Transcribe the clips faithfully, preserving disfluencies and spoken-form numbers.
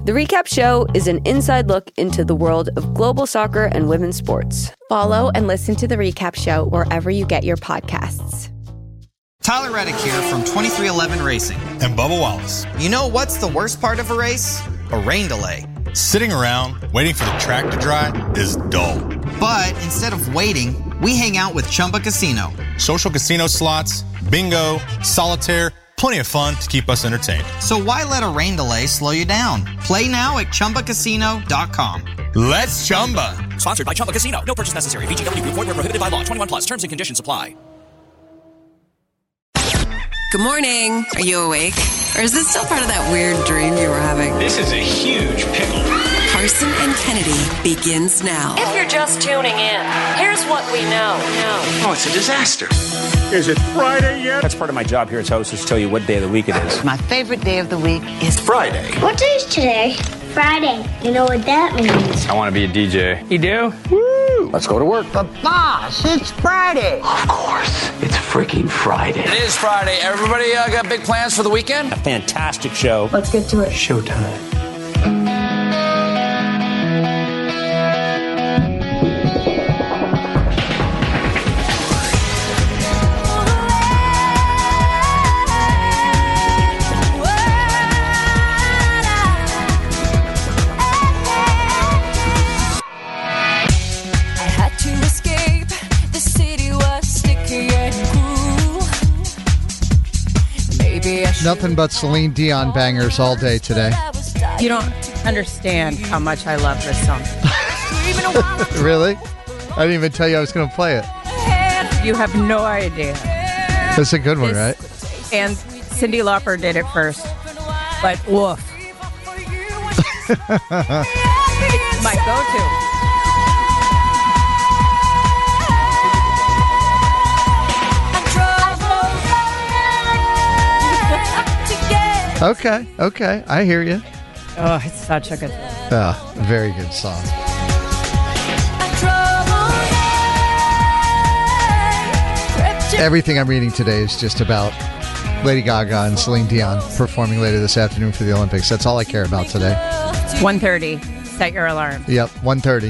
The Recap Show is an inside look into the world of global soccer and women's sports. Follow and listen to The Recap Show wherever you get your podcasts. Tyler Reddick here from twenty-three eleven Racing. And Bubba Wallace. You know what's the worst part of a race? A rain delay. Sitting around waiting for the track to dry is dull. But instead of waiting, we hang out with Chumba Casino. Social casino slots, bingo, solitaire, plenty of fun to keep us entertained. So why let a rain delay slow you down? Play now at Chumba Casino dot com. Let's Chumba. Sponsored by Chumba Casino. No purchase necessary. V G W Group. Void where prohibited by law. twenty-one plus. Terms and conditions apply. Good morning. Are you awake? Or is this still part of that weird dream you were having? This is a huge pickle. Carson and Kennedy begins now. If you're just tuning in, here's what we know. Oh, it's a disaster. Is it Friday yet? That's part of my job here as host is to tell you what day of the week it is. My favorite day of the week is Friday. What day is today? Friday. You know what that means? I want to be a D J. You do? Woo! Let's go to work. But boss, it's Friday. Of course. It's freaking Friday. It is Friday. Everybody uh, got big plans for the weekend? A fantastic show. Let's get to it. Showtime. Nothing but Celine Dion bangers all day today. You don't understand how much I love this song. Really? I didn't even tell you I was going to play it. You have no idea. That's a good one, This- right? And Cyndi Lauper did it first. But woof. It's my go-to. Okay, okay. I hear you. Oh, it's such a good song. Oh, very good song. Everything I'm reading today is just about Lady Gaga and Celine Dion performing later this afternoon for the Olympics. That's all I care about today. one thirty. Set your alarm. Yep, one thirty.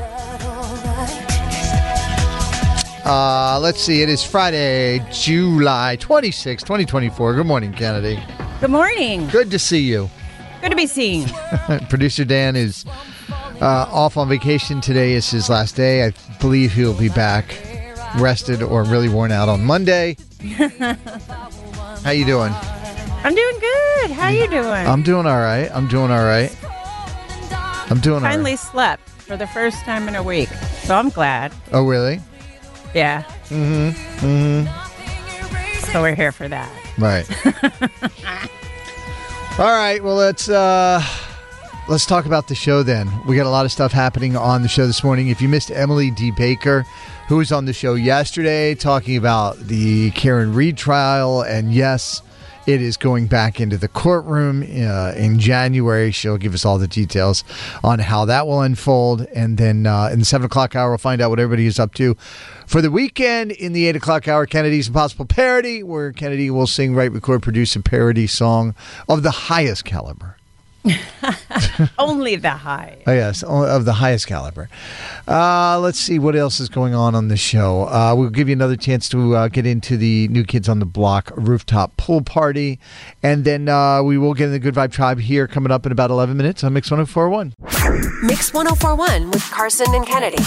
Uh, let's see. It is Friday, July twenty-sixth, twenty twenty-four. Good morning, Kennedy. Good morning. Good to see you. Good to be seen. Producer Dan is uh, off on vacation. Today is his last day. I believe he'll be back rested or really worn out on Monday. How you doing? I'm doing good. How you doing? I'm doing all right. I'm doing all right. I'm doing all right. Finally slept for the first time in a week, so I'm glad. Oh, really? Yeah. Mm-hmm. Mm-hmm. So we're here for that. Right. All right. Well, let's uh, let's talk about the show then. We got a lot of stuff happening on the show this morning. If you missed Emily D. Baker, who was on the show yesterday talking about the Karen Reed trial, and yes, it is going back into the courtroom uh, in January. She'll give us all the details on how that will unfold. And then uh, in the seven o'clock hour, we'll find out what everybody is up to for the weekend. In the eight o'clock hour, Kennedy's Impossible Parody, where Kennedy will sing, write, record, produce a parody song of the highest caliber. Only the high. Oh, yes, of the highest caliber. Uh, let's see what else is going on on the show. Uh, we'll give you another chance to uh, get into the New Kids on the Block rooftop pool party. And then uh, we will get in the Good Vibe Tribe here coming up in about eleven minutes on Mix one oh four point one. Mix one oh four point one with Carson and Kennedy.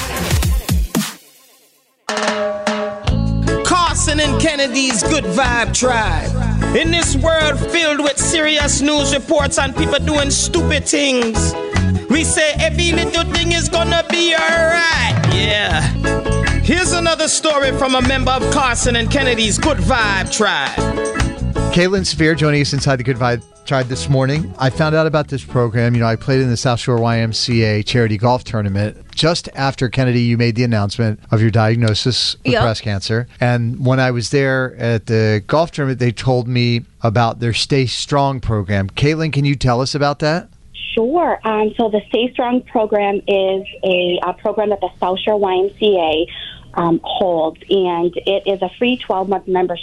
Carson and Kennedy's Good Vibe Tribe. In this world filled with serious news reports and people doing stupid things, we say every little thing is gonna be alright. Yeah. Here's another story from a member of Carson and Kennedy's Good Vibe Tribe. Caitlin Spear joining us inside the Good Vibe Tribe this morning. I found out about this program. You know, I played in the South Shore Y M C A charity golf tournament just after, Kennedy, you made the announcement of your diagnosis with Yep. breast cancer. And when I was there at the golf tournament, they told me about their Stay Strong program. Caitlin, can you tell us about that? Sure. Um, so the Stay Strong program is a, a program that the South Shore Y M C A um, holds, and it is a free twelve-month membership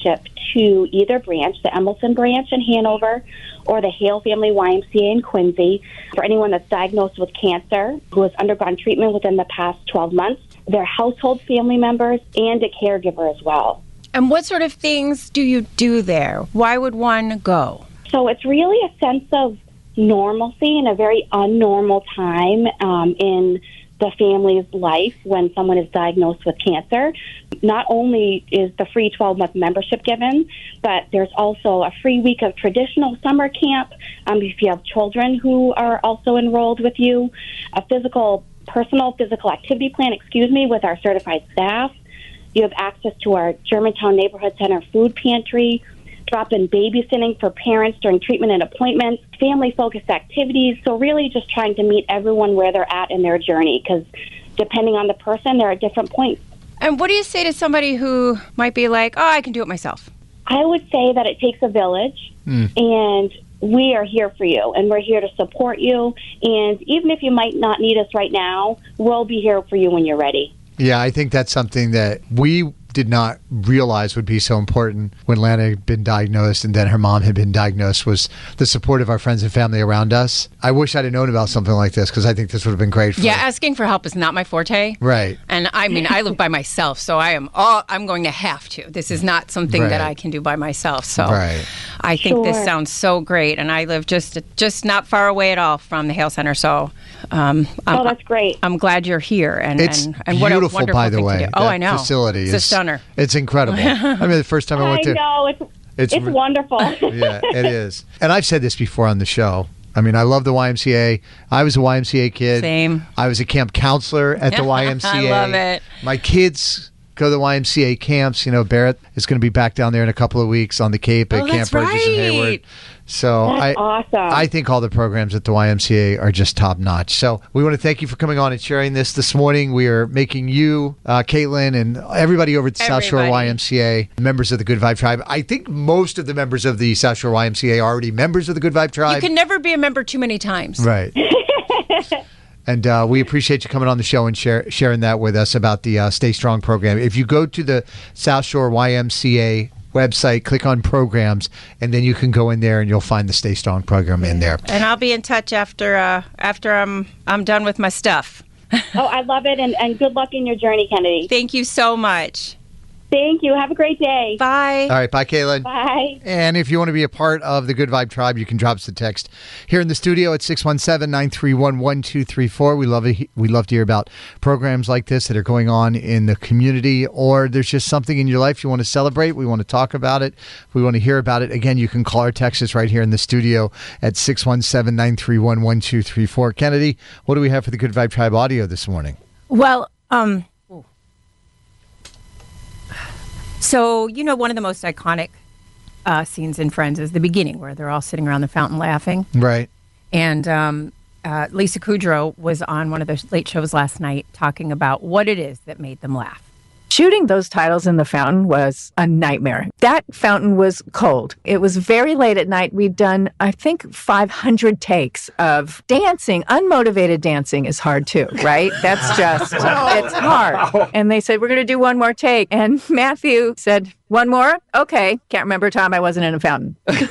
to either branch, the Emerson branch in Hanover or the Hale Family Y M C A in Quincy. For anyone that's diagnosed with cancer who has undergone treatment within the past twelve months, their household family members, and a caregiver as well. And what sort of things do you do there? Why would one go? So it's really a sense of normalcy in a very unnormal time um, in the family's life when someone is diagnosed with cancer. Not only is the free twelve-month membership given, but there's also a free week of traditional summer camp um, if you have children who are also enrolled with you, a physical, personal physical activity plan, excuse me, with our certified staff. You have access to our Germantown Neighborhood Center food pantry, drop-in babysitting for parents during treatment and appointments, family-focused activities. So really just trying to meet everyone where they're at in their journey, because depending on the person, they're at different points. And what do you say to somebody who might be like, oh, I can do it myself? I would say that it takes a village, mm. and we are here for you, and we're here to support you. And even if you might not need us right now, we'll be here for you when you're ready. Yeah, I think that's something that we did not realize would be so important when Lana had been diagnosed and then her mom had been diagnosed, was the support of our friends and family around us. I wish I'd have known about something like this, because I think this would have been great for Yeah, her. Asking for help is not my forte. Right. And I mean, I live by myself, so I am all, I'm going to have to. This is not something Right. that I can do by myself. So right. I think Sure. this sounds so great. And I live just just not far away at all from the Hale Center. So um, I'm, Oh, that's great. I'm glad you're here. And, It's and, and what a beautiful, wonderful by the thing way. to do. Oh, That I know. facility It's is a stunner. It's incredible. I mean, the first time I I went there. know. It's, It's it's, re- wonderful. Yeah, it is. And I've said this before on the show. I mean, I love the Y M C A. I was a Y M C A kid. Same. I was a camp counselor at the Y M C A. I love it. My kids go to the Y M C A camps. You know, Barrett is going to be back down there in a couple of weeks on the Cape at Oh, Camp that's Burgess and Hayward. right. So That's I, awesome. I think all the programs at the Y M C A are just top notch. So we want to thank you for coming on and sharing this this morning. We are making you, uh, Caitlin, and everybody over at the South Shore Everybody. Y M C A members of the Good Vibe Tribe. I think most of the members of the South Shore Y M C A are already members of the Good Vibe Tribe. You can never be a member too many times. Right. And uh, we appreciate you coming on the show and share, sharing that with us about the uh, Stay Strong program. If you go to the South Shore Y M C A website, click on programs, and then you can go in there and you'll find the Stay Strong program in there. And I'll be in touch after uh, after I'm I'm done with my stuff. Oh, I love it, and, and good luck in your journey, Kennedy. Thank you so much. Thank you. Have a great day. Bye. All right, bye, Caitlin. Bye. And if you want to be a part of the Good Vibe Tribe, you can drop us a text here in the studio at six one seven, nine three one, one two three four. We love it. We love to hear about programs like this that are going on in the community, or there's just something in your life you want to celebrate. We want to talk about it. We want to hear about it. Again, you can call or text us right here in the studio at six one seven, nine three one, one two three four. Kennedy, what do we have for the Good Vibe Tribe audio this morning? Well, um, so, you know, one of the most iconic uh, scenes in Friends is the beginning where they're all sitting around the fountain laughing. Right. And um, uh, Lisa Kudrow was on one of the late shows last night talking about what it is that made them laugh. Shooting those titles in the fountain was a nightmare. That fountain was cold. It was very late at night. We'd done, I think, five hundred takes of dancing. Unmotivated dancing is hard too, right? That's just, it's hard. And they said, we're going to do one more take. And Matthew said, one more? Okay. Can't remember a time I wasn't in a fountain. What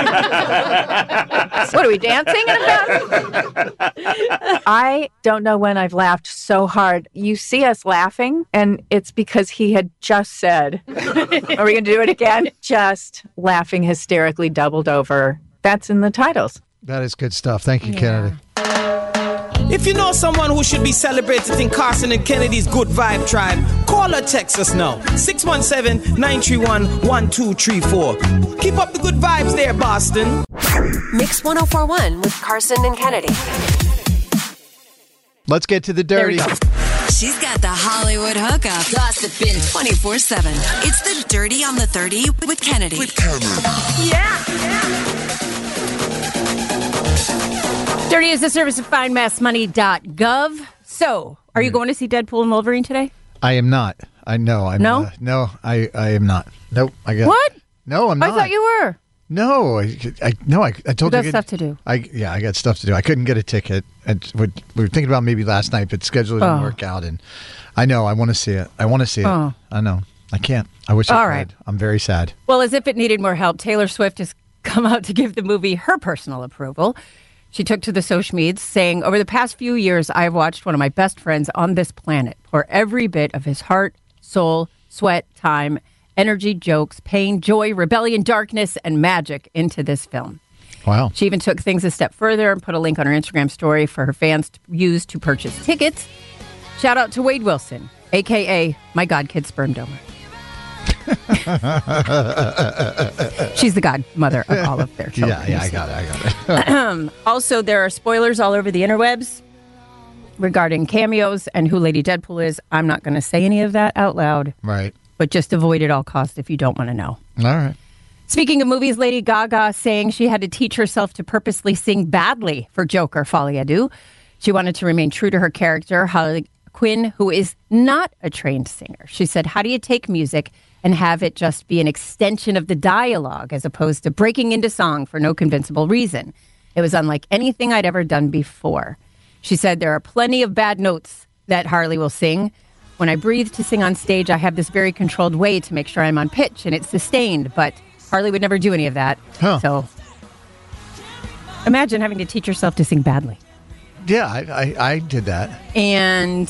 are we, dancing in a fountain? I don't know when I've laughed so hard. You see us laughing, and it's because he had just said, are we going to do it again? Just laughing hysterically, doubled over. That's in the titles. That is good stuff. Thank you, yeah. Kennedy. If you know someone who should be celebrated in Carson and Kennedy's Good Vibe Tribe, call or text us now. six one seven, nine three one, one two three four. Keep up the good vibes there, Boston. Mix one oh four point one with Carson and Kennedy. Let's get to the dirty. She's got the Hollywood hookup. Gossiping twenty-four seven. It's the Dirty on the thirty with Kennedy. With Kennedy. Yeah. yeah. Dirty is the service of find mass money dot gov. So, are you going to see Deadpool and Wolverine today? I am not. I know. I'm No? Uh, no, I, I am not. Nope. I got. What? No, I'm I not. thought you were. No, I, I no, I, I told You you. got I stuff to do. I yeah, I got stuff to do. I couldn't get a ticket. And we were thinking about maybe last night, but schedule didn't Oh. work out. And I know I want to see it. I want to see it. Oh. I know. I can't. I wish I All could. right. I'm very sad. Well, as if it needed more help, Taylor Swift has come out to give the movie her personal approval. She took to the social medias saying, over the past few years, I have watched one of my best friends on this planet pour every bit of his heart, soul, sweat, time, energy, jokes, pain, joy, rebellion, darkness, and magic into this film. Wow. She even took things a step further and put a link on her Instagram story for her fans to use to purchase tickets. Shout out to Wade Wilson, a k a my godkid sperm donor. She's the godmother of all of their children. Yeah, yeah, I got it. I got it. Also, there are spoilers all over the interwebs regarding cameos and who Lady Deadpool is. I'm not going to say any of that out loud. Right. But just avoid at all costs if you don't want to know. All right. Speaking of movies, Lady Gaga saying she had to teach herself to purposely sing badly for Joker, Folie à Deux. She wanted to remain true to her character, Harley Quinn, who is not a trained singer. She said, how do you take music and have it just be an extension of the dialogue as opposed to breaking into song for no convincible reason? It was unlike anything I'd ever done before. She said, there are plenty of bad notes that Harley will sing. When I breathe to sing on stage, I have this very controlled way to make sure I'm on pitch and it's sustained, but Harley would never do any of that. Huh. So imagine having to teach yourself to sing badly. Yeah, I, I, I did that. And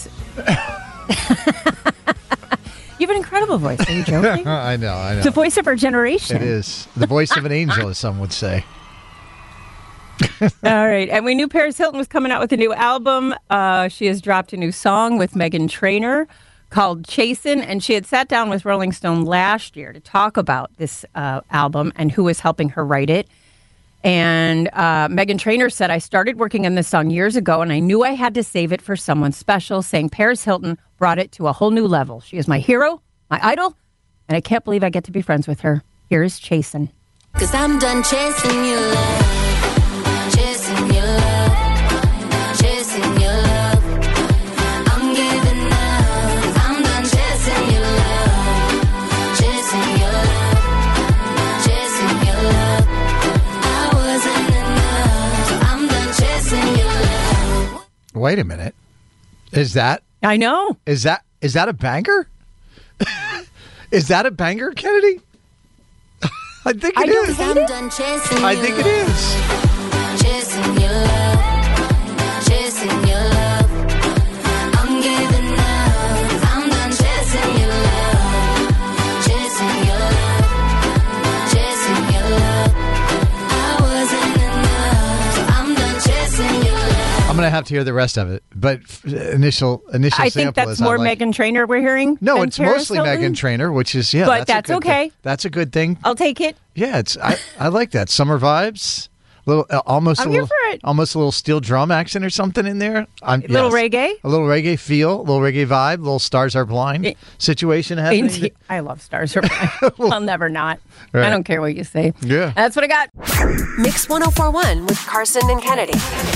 you have an incredible voice. Are you joking? I know, I know. It's the voice of our generation. It is. The voice of an angel, as some would say. All right. And we knew Paris Hilton was coming out with a new album. Uh, she has dropped a new song with Meghan Trainor called Chasin'. And she had sat down with Rolling Stone last year to talk about this uh, album and who was helping her write it. And uh, Meghan Trainor said, I started working on this song years ago, and I knew I had to save it for someone special, saying Paris Hilton brought it to a whole new level. She is my hero, my idol, and I can't believe I get to be friends with her. Here is Chasin'. Cause I'm done chasing your love, chasing your love, chasing your love. I'm giving up, cause I'm done chasing your love, chasing your love, chasing your love. I wasn't enough, so I'm done chasing your love. Wait a minute. Is that? I know. Is that is that a banger? Is that a banger, Kennedy? I think it I don't is. hate it. I think it is. Chasing your love, chasing your love. I'm giving up, cause I'm done chasing your love, chasing your love, chasing your love. I wasn't enough, so I'm done chasing your love. I'm going to have to hear the rest of it, but f- initial initial I sample think that's is I more like. Meghan Trainor we're hearing. No, than it's Paris mostly Hilton. Meghan Trainor, which is yeah, But that's, a that's good okay. thing. That's a good thing. I'll take it. Yeah, it's I, I like that summer vibes. Little uh, almost I'm a here little for it. almost a little steel drum accent or something in there. I'm, A little yes. reggae? a little reggae feel, a little reggae vibe, a little Stars Are Blind It- situation happening. Indeed. I love Stars Are Blind. I'll never not. Right. I don't care what you say. Yeah. That's what I got. Mix one oh four one with Carson and Kennedy.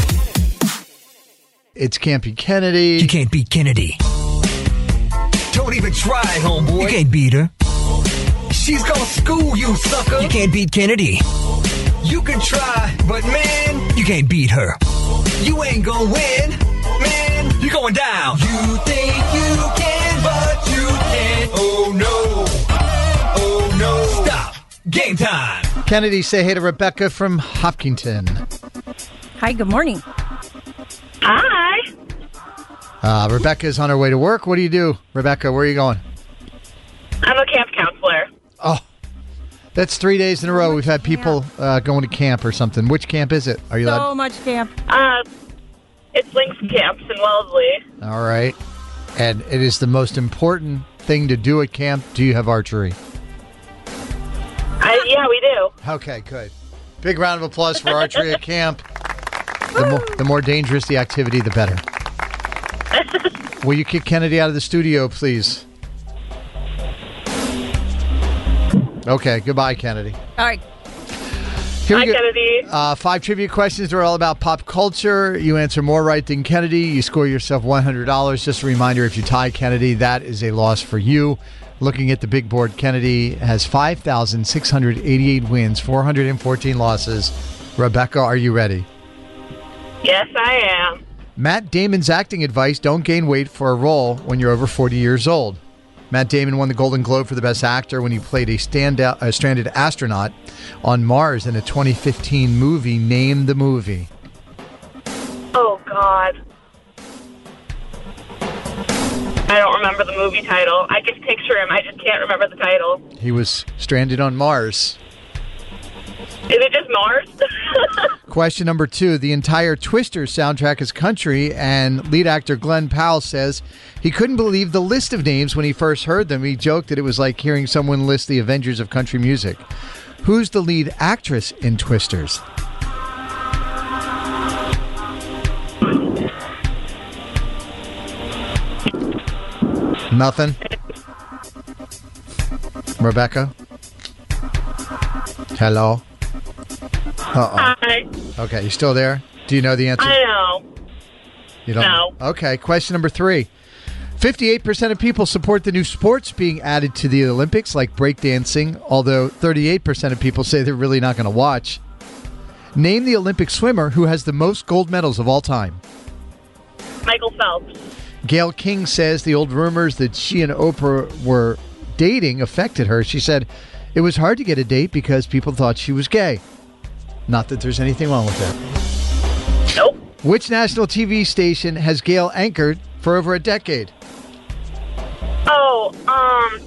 It's Campy Kennedy. You can't beat Kennedy. Don't even try, homeboy. You can't beat her. She's gonna school you, sucker. You can't beat Kennedy. You can try, but man, you can't beat her. You ain't gonna win, man. You're going down. You think you can, but you can't. Oh no. Oh no. Stop. Game time. Kennedy, say hey to Rebecca from Hopkinton. Hi, good morning. Hi. Uh, Rebecca's on her way to work. What do you do, Rebecca? Where are you going? I'm a camp counselor. Oh, that's three days in a row. We've had people uh, going to camp or something. Which camp is it? Are you So allowed? much camp. Uh, it's Lynx Camps in Wellesley. All right. And it is the most important thing to do at camp. Do you have archery? I, yeah, we do. Okay, good. Big round of applause for archery at camp. The more, the more dangerous the activity, the better. Will you kick Kennedy out of the studio, please? Okay, goodbye, Kennedy. All right. Here we Hi, go. Kennedy. Uh, five trivia questions. They're all about pop culture. You answer more right than Kennedy. You score yourself one hundred dollars. Just a reminder, if you tie Kennedy, that is a loss for you. Looking at the big board, Kennedy has five thousand six hundred eighty-eight wins, four hundred fourteen losses. Rebecca, are you ready? Yes, I am. Matt Damon's acting advice, don't gain weight for a role when you're over forty years old. Matt Damon won the Golden Globe for the Best Actor when he played a, standout, a stranded astronaut on Mars in a twenty fifteen movie. Name the movie. Oh, God. I don't remember the movie title. I can picture him. I just can't remember the title. He was stranded on Mars. Is it just Mars? Question number two. The entire Twister soundtrack is country, and lead actor Glenn Powell says he couldn't believe the list of names when he first heard them. He joked that it was like hearing someone list the Avengers of country music. Who's the lead actress in Twisters? Nothing? Rebecca? Hello? Uh-oh. Hi. Okay, you still there? Do you know the answer? I know. You don't? No. Okay, question number three. fifty-eight percent of people support the new sports being added to the Olympics, like breakdancing, although thirty-eight percent of people say they're really not going to watch. Name the Olympic swimmer who has the most gold medals of all time. Michael Phelps. Gayle King says the old rumors that she and Oprah were dating affected her. She said it was hard to get a date because people thought she was gay. Not that there's anything wrong with that. Nope. Which national T V station has Gayle anchored for over a decade? Oh, um...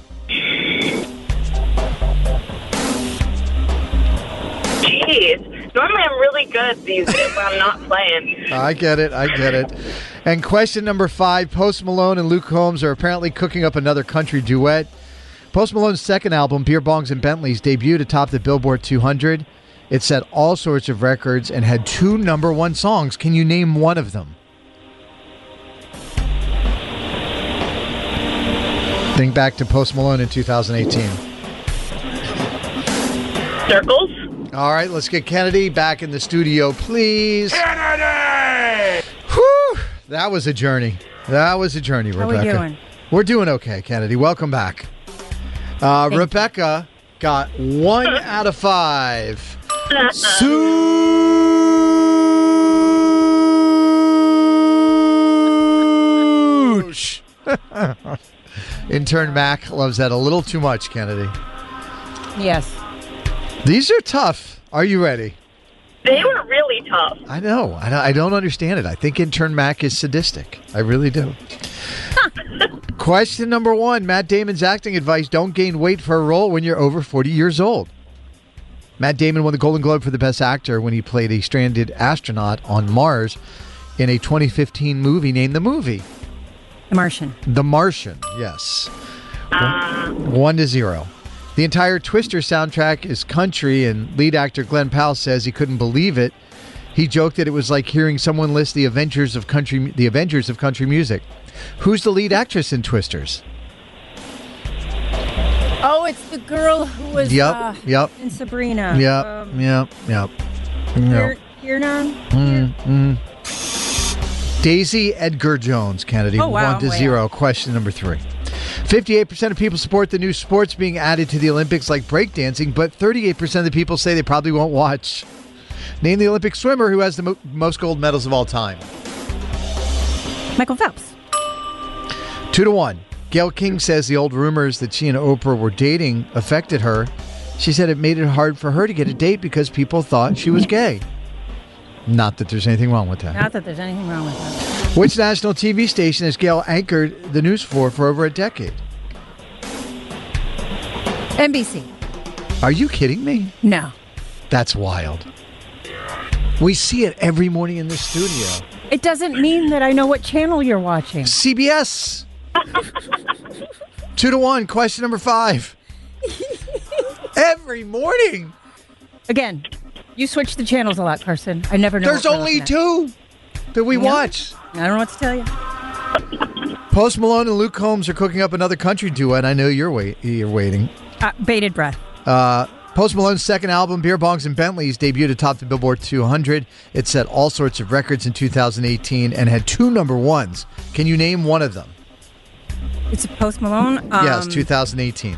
Jeez. Normally I'm really good at these when I'm not playing. I get it. I get it. And question number five. Post Malone and Luke Combs are apparently cooking up another country duet. Post Malone's second album, Beer Bongs and Bentleys, debuted atop the Billboard two hundred. It set all sorts of records and had two number one songs. Can you name one of them? Think back to Post Malone in two thousand eighteen. Circles? All right, let's get Kennedy back in the studio, please. Kennedy! Whew! That was a journey. That was a journey, How Rebecca. we doing? We're doing okay, Kennedy. Welcome back. Uh, Rebecca got one out of five. Such. Intern Mac loves that a little too much, Kennedy. Yes. These are tough. Are you ready? They were really tough. I know. I don't, I don't understand it. I think Intern Mac is sadistic. I really do. Question number one. Matt Damon's acting advice: don't gain weight for a role when you're over forty years old. Matt Damon won the Golden Globe for the Best Actor when he played a stranded astronaut on Mars in a twenty fifteen movie. Name the movie. The Martian. The Martian, yes. Uh. One to zero. The entire Twister soundtrack is country, and lead actor Glenn Powell says he couldn't believe it. He joked that it was like hearing someone list the Avengers of country, the Avengers of country music. Who's the lead actress in Twisters? Oh, it's the girl who was yep, uh, yep. in Sabrina. Yep, um, yep, yep. Here, Kiernan? Mm, mm. Daisy Edgar Jones, Kennedy. Oh, wow. One to Way zero. out. Question number three. fifty-eight percent of people support the new sports being added to the Olympics, like breakdancing, but thirty-eight percent of the people say they probably won't watch. Name the Olympic swimmer who has the mo- most gold medals of all time. Michael Phelps. Two to one. Gayle King says the old rumors that she and Oprah were dating affected her. She said it made it hard for her to get a date because people thought she was gay. Not that there's anything wrong with that. Not that there's anything wrong with that. Which national T V station has Gayle anchored the news for for over a decade? N B C. Are you kidding me? No. That's wild. We see it every morning in the studio. It doesn't mean that I know what channel you're watching. C B S. Two to one. Question number five. Every morning. Again, you switch the channels a lot, Carson. I never know. There's only two that we Yeah. watch. I don't know what to tell you. Post Malone and Luke Combs are cooking up another country duet. I know you're wait you're waiting. Uh, bated breath. Uh, Post Malone's second album, Beer Bongs and Bentleys, debuted atop the Billboard two hundred. It set all sorts of records in two thousand eighteen and had two number ones. Can you name one of them? It's a Post Malone. Um, yes, two thousand eighteen.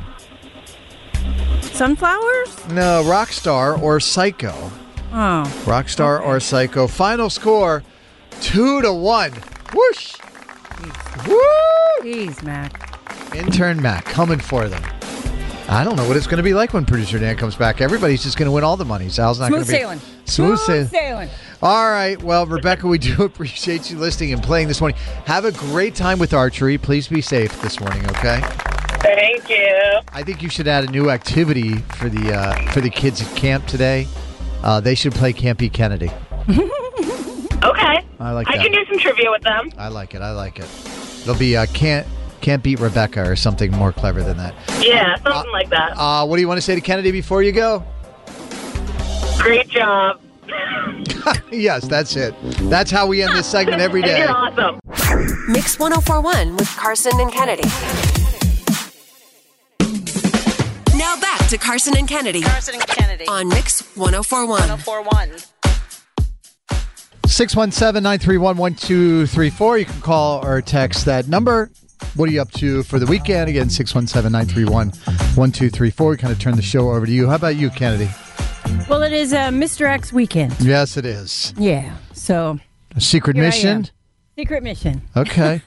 Sunflowers? No, Rockstar or Psycho. Oh. Rockstar or Psycho. Final score, two to one. Whoosh. Woo! Jeez, Mac. Intern Matt coming for them. I don't know what it's going to be like when producer Dan comes back. Everybody's just going to win all the money. Sal's not going Smooth to be sailing. Smooth, Smooth sailing. sailing. All right. Well, Rebecca, we do appreciate you listening and playing this morning. Have a great time with archery. Please be safe this morning, okay? Thank you. I think you should add a new activity for the uh, for the kids at camp today. Uh, they should play Can't Beat Kennedy. Okay. I like I that. can do some trivia with them. I like it. I like it. It'll be uh, can't can't beat Rebecca or something more clever than that. Yeah, something like that. Uh, what do you want to say to Kennedy before you go? Great job. Yes, that's it. That's how we end this segment every day. You're awesome. Mix one oh four point one with Carson and Kennedy. Now back to Carson and Kennedy. Carson and Kennedy. On Mix one oh four point one. one oh four point one. six one seven, nine three one, one two three four. You can call or text that number. What are you up to for the weekend? Again, six one seven, nine three one, one two three four. We kind of turn the show over to you. How about you, Kennedy? Well, it is uh, Mister X weekend. Yes, it is. Yeah. So. A secret here I mission? am. Secret mission. Okay.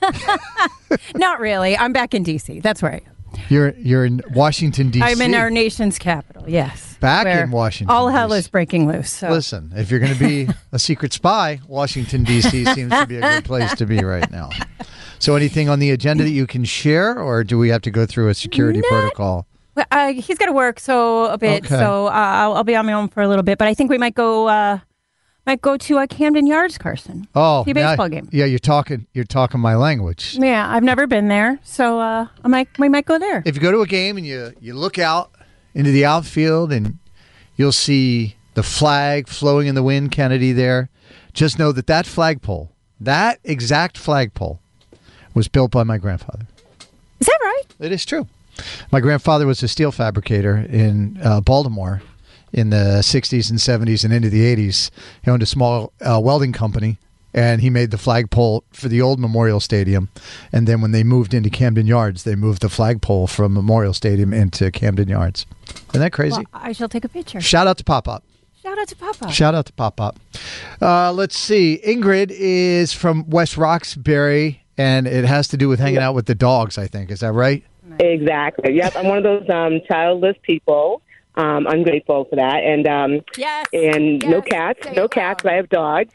Not really. I'm back in D C. That's right. You're you're in Washington, D C. I'm in our nation's capital, yes. Back where in Washington, all hell D C. is breaking loose. So. Listen, if you're going to be a secret spy, Washington, D C seems to be a good place to be right now. So anything on the agenda that you can share, or do we have to go through a security Not, protocol? Well, uh, he's got to work so a bit, Okay. so uh, I'll, I'll be on my own for a little bit. But I think we might go uh, might go to uh, Camden Yards, Carson. Oh, see a yeah, baseball game. Yeah, you're talking you're talking my language. Yeah, I've never been there, so uh, I might we might go there. If you go to a game and you, you look out into the outfield and you'll see the flag flowing in the wind, Kennedy, there, just know that that flagpole, that exact flagpole, was built by my grandfather. Is that right? It is true. My grandfather was a steel fabricator in uh, Baltimore in the sixties and seventies and into the eighties. He owned a small uh, welding company, and he made the flagpole for the old Memorial Stadium. And then when they moved into Camden Yards, they moved the flagpole from Memorial Stadium into Camden Yards. Isn't that crazy? Well, I shall take a picture. Shout out to Pop-Up. Shout out to Papa. Shout out to Pop-Up. Uh, let's see. Ingrid is from West Roxbury, and it has to do with hanging out with the dogs, I think. Is that right? Exactly. Yep. I'm one of those um, childless people. Um, I'm grateful for that. And um, yes. and yes. no cats. No cats. I have dogs.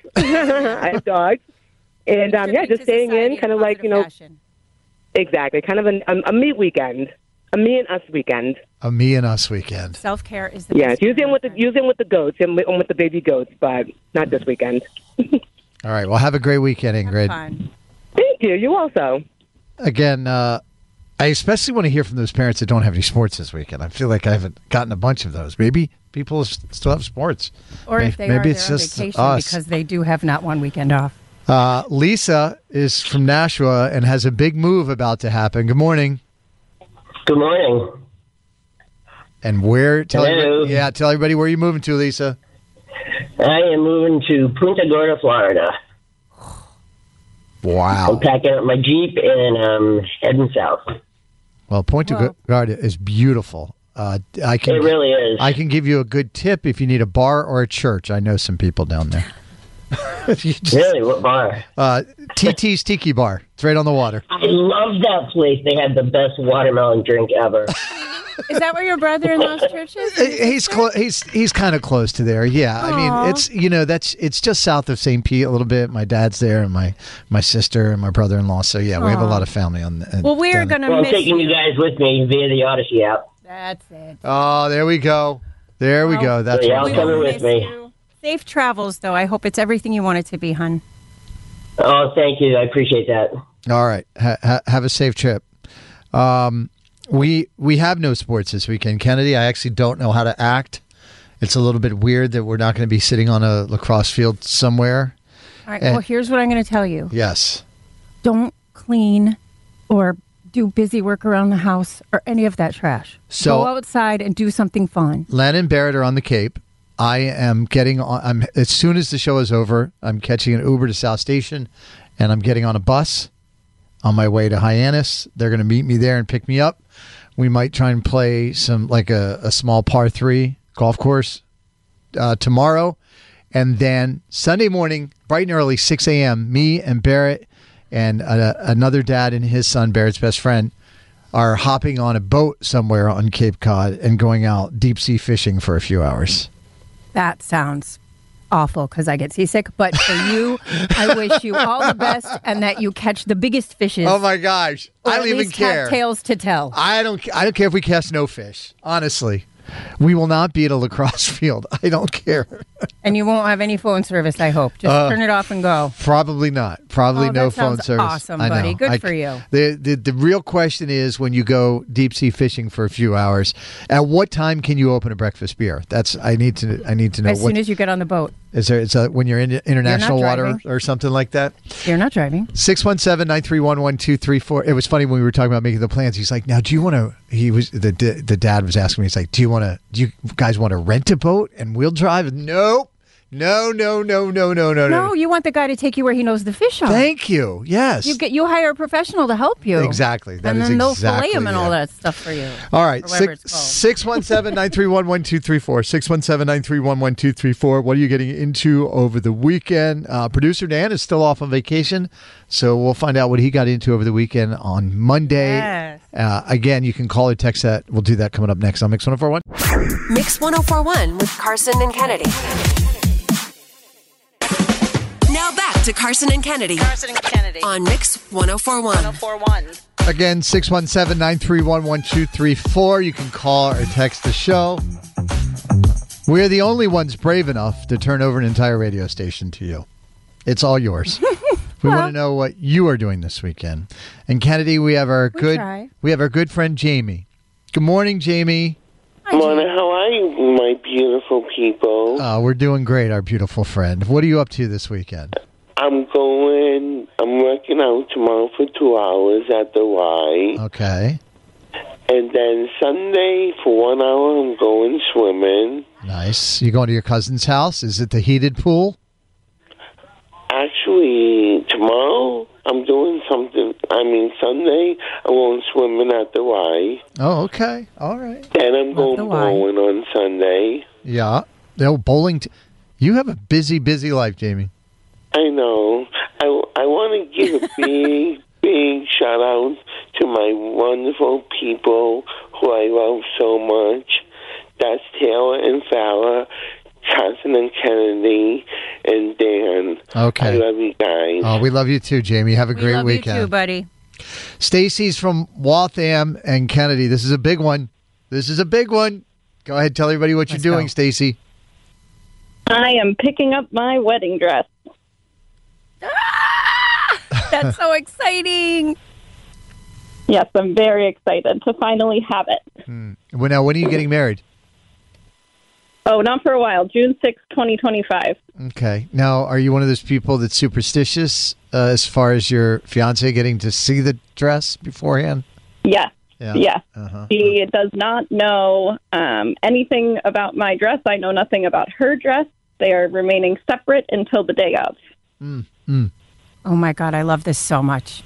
I have dogs. And um, yeah, just staying in, kind of like, you know, fashion. Exactly. Kind of a, a, a me weekend. A me and us weekend. A me and us weekend. Self care is the yeah. best. Use in with the use in with the goats and with, and with the baby goats, but not this weekend. All right. Well, have a great weekend, Ingrid. Fine. Thank you. You also. Again, uh, I especially want to hear from those parents that don't have any sports this weekend. I feel like I haven't gotten a bunch of those. Maybe people s- still have sports. Or maybe, if they maybe are it's there on just vacation us. because they do have not one weekend off. Uh, Lisa is from Nashua and has a big move about to happen. Good morning. Good morning. And where? Tell Hello. everybody, yeah, tell everybody where you're moving to, Lisa. I am moving to Punta Gorda, Florida. Wow. I'm packing up my Jeep and um, heading south. Well, Punta Well- Gorda is beautiful. Uh, I can, It really is. I can give you a good tip if you need a bar or a church. I know some people down there. You just- Really? What bar? Uh, T T's Tiki Bar. It's right on the water. I love that place. They have the best watermelon drink ever. Is that where your brother-in-law's church is? He's clo- he's he's kind of close to there. Yeah, I Aw. mean it's you know that's it's just south of Saint Pete a little bit. My dad's there, and my my sister and my brother-in-law. So yeah, we have a Aw. lot of family on. The, Well, we are down there. going to Well, I'm miss taking you you. guys with me via the Odyssey app. That's it. Oh, there we go. There we go. That's So what y'all we coming want. with me. Safe travels, though. I hope it's everything you want it to be, hun. Oh, thank you. I appreciate that. All right. Ha- ha- have a safe trip. Um, we we have no sports this weekend, Kennedy. I actually don't know how to act. It's a little bit weird that we're not going to be sitting on a lacrosse field somewhere. All right. And- Well, here's what I'm going to tell you. Yes. Don't clean or do busy work around the house or any of that trash. So- Go outside and do something fun. Len and Barrett are on the Cape. I am getting on. I'm as soon as the show is over, I'm catching an Uber to South Station, and I'm getting on a bus on my way to Hyannis. They're going to meet me there and pick me up. We might try and play some like a, a small par three golf course uh, tomorrow, and then Sunday morning, bright and early, six a.m. Me and Barrett and uh, another dad and his son, Barrett's best friend, are hopping on a boat somewhere on Cape Cod and going out deep sea fishing for a few hours. That sounds awful because I get seasick. But for you, I wish you all the best and that you catch the biggest fishes. Oh my gosh! Or I don't at even least care. Have tales to tell. I don't. I don't care if we cast no fish. Honestly, we will not be at a lacrosse field. I don't care. And you won't have any phone service, I hope. Just Uh, turn it off and go. Probably not. Probably Oh, no that phone sounds service. awesome, I know. buddy. Good I- for you. The, the the real question is when you go deep sea fishing for a few hours, at what time can you open a breakfast beer? That's I need to I need to know. As what, soon as you get on the boat. is there? Is that when you're in international water driving. or something like that? You're not driving. six one seven, nine three one, one two three four. It was funny when we were talking about making the plans. He's like, now, do you want to, he was, the the dad was asking me, he's like, do you want to, do you guys want to rent a boat and we'll drive? Nope. No, no, no, no, no, no, No, you want the guy to take you where he knows the fish are. Thank you. Yes. You get you hire a professional to help you. Exactly. That and is then they'll exactly fillet him and all it. that stuff for you. All right. Or whatever Six, it's called. six one seven, nine three one, one two three four. six one seven, nine three one, one two three four. What are you getting into over the weekend? Uh, Producer Dan is still off on vacation, so we'll find out what he got into over the weekend on Monday. Yes. Uh, again, you can call or text that. We'll do that coming up next on Mix one oh four one. Mix one oh four one with Carson and Kennedy. Now back to Carson and Kennedy. Carson and Kennedy. On Mix one oh four one. one oh four one. Again, six one seven, nine three one, one two three four. You can call or text the show. We're the only ones brave enough to turn over an entire radio station to you. It's all yours. We want to know what you are doing this weekend. And Kennedy, we have our We good try. we have our good friend Jamie. Good morning, Jamie. Mona, how are you, my beautiful people? Uh, we're doing great, our beautiful friend. What are you up to this weekend? I'm going, I'm working out tomorrow for two hours at the Y. Okay. And then Sunday, for one hour, I'm going swimming. Nice. You going to your cousin's house? Is it the heated pool? Actually, tomorrow, I'm doing something. I mean, Sunday, I'm going swimming at the Y. Oh, okay. All right. Then I'm going the Y. bowling on Sunday. Yeah. No, bowling. T- you have a busy, busy life, Jamie. I know. I, I want to give a big, big shout out to my wonderful people who I love so much. That's Taylor and Farrah, Carson and Kennedy, and Dan. Okay. I love you guys. Oh, we love you too, Jamie. Have a We great love weekend. you too, buddy. Stacy's from Waltham and Kennedy. This is a big one. This is a big one. Go ahead, tell everybody what Let's you're doing, go. Stacy. I am picking up my wedding dress. That's so exciting. Yes, I'm very excited to finally have it. Hmm. Well, now, when are you getting married? Oh, not for a while. June sixth, twenty twenty-five. Okay. Now, are you one of those people that's superstitious uh, as far as your fiance getting to see the dress beforehand? Yes. Yeah. Yes. Uh-huh. She does not know um, anything about my dress. I know nothing about her dress. They are remaining separate until the day of. Mm. Mm. Oh my God, I love this so much.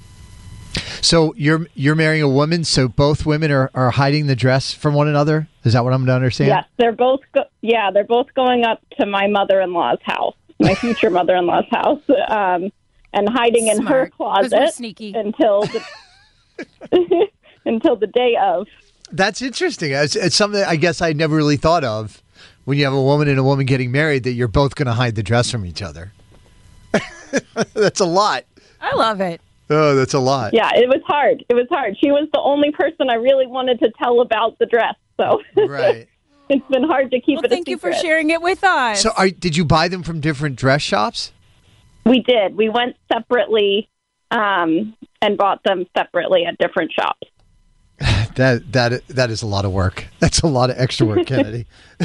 So you're you're marrying a woman, so both women are, are hiding the dress from one another? Is that what I'm to understand? Yes, they're both. Go- yeah, they're both going up to my mother-in-law's house, my future mother-in-law's house, um, and hiding in her Smart, 'cause we're closet sneaky. until the, until the day of. That's interesting. It's, it's something I guess I never really thought of when you have a woman and a woman getting married that you're both going to hide the dress from each other. That's a lot. I love it. Oh, that's a lot. Yeah, it was hard. It was hard. She was the only person I really wanted to tell about the dress, so Right. it's been hard to keep Well, it a thank you for secret. sharing it with us. So are, did you buy them from different dress shops? We did. We went separately um, and bought them separately at different shops. That that that is a lot of work. That's a lot of extra work, Kennedy.